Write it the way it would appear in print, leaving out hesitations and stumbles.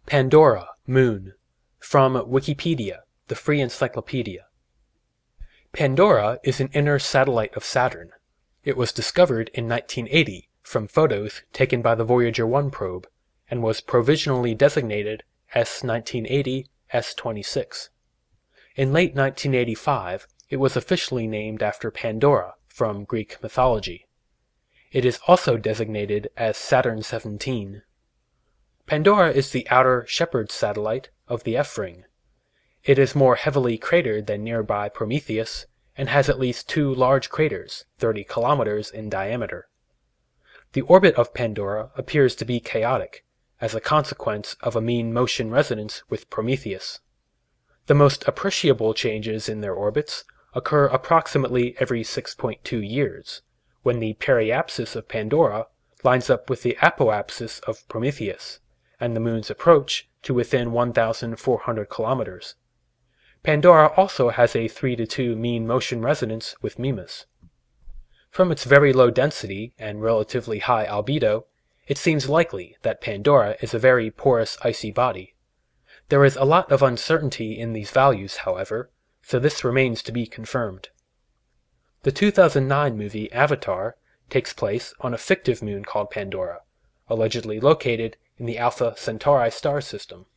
Pandora, Moon. From Wikipedia, the free encyclopedia. Pandora is an inner satellite of Saturn. It was discovered in 1980 from photos taken by the Voyager 1 probe, and was provisionally designated S1980 S26. In late 1985, it was officially named after Pandora from Greek mythology. It is also designated as Saturn 17. Pandora is the outer Shepherd satellite of the F-ring. It is more heavily cratered than nearby Prometheus, and has at least two large craters, 30 kilometers in diameter. The orbit of Pandora appears to be chaotic, as a consequence of a mean motion resonance with Prometheus. The most appreciable changes in their orbits occur approximately every 6.2 years, when the periapsis of Pandora lines up with the apoapsis of Prometheus, and the Moon's approach to within 1,400 kilometers. Pandora also has a 3:2 mean motion resonance with Mimas. From its very low density and relatively high albedo, it seems likely that Pandora is a very porous icy body. There is a lot of uncertainty in these values, however, so this remains to be confirmed. The 2009 movie Avatar takes place on a fictive moon called Pandora, allegedly located in the Alpha Centauri star system.